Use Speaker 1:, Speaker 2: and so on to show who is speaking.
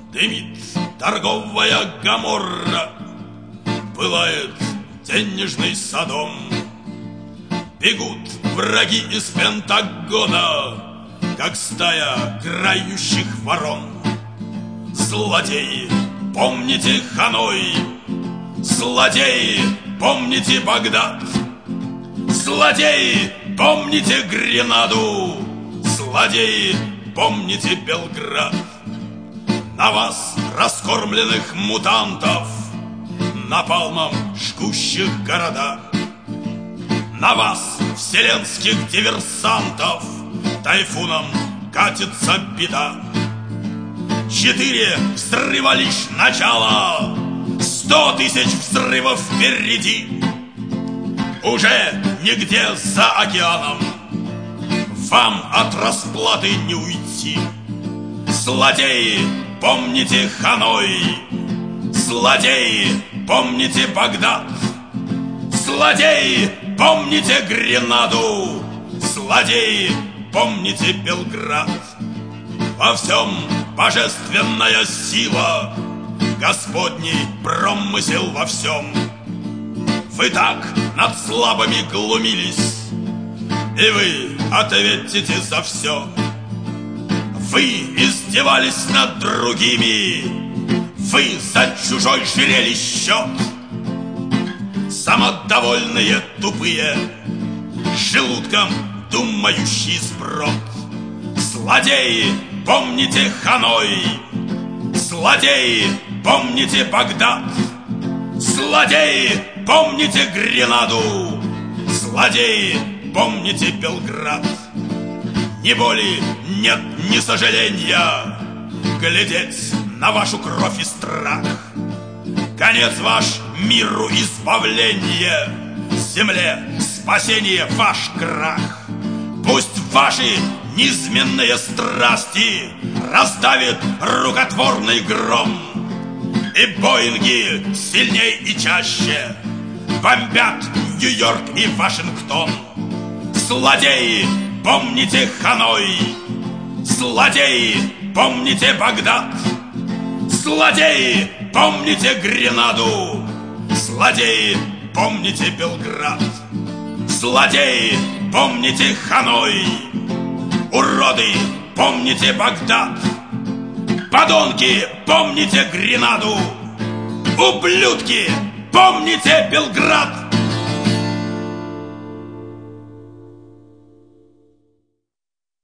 Speaker 1: Дымит торговая Гоморра, пылает денежный Содом. Бегут враги из Пентагона, как стая крающих ворон. Злодеи, помните Ханой, злодеи, помните Багдад, злодеи, помните Гренаду, злодеи, помните Белград. На вас, раскормленных мутантов, напалмом жгущих города, на вас, вселенских диверсантов, тайфуном катится беда. 4 взрыва лишь начало, 100 тысяч взрывов впереди. Уже нигде за океаном вам от расплаты не уйти. Злодеи, помните Ханой, злодеи, помните Багдад, злодеи, помните Гренаду, злодеи, помните Белград. Во всем божественная сила, Господний промысел во всем. Вы так над слабыми глумились, и вы ответите за все. Вы издевались над другими, вы за чужой жалели счет. Самодовольные тупые, желудком думающий сброд. Злодеи, помните Ханой, злодеи, помните Багдад, злодеи, помните Гренаду, злодеи, помните Белград. Ни боли нет, ни сожаления глядеть на вашу кровь и страх. Конец ваш миру избавление, земле спасение ваш крах. Пусть ваши низменные страсти раздавит рукотворный гром, и Боинги сильней и чаще бомбят Нью-Йорк и Вашингтон. Злодеи, помните Ханой, злодеи, помните Багдад, злодеи, помните Гренаду, злодеи, помните Белград. Злодеи, помните Ханой, уроды, помните Багдад, подонки, помните Гренаду, ублюдки, помните Белград.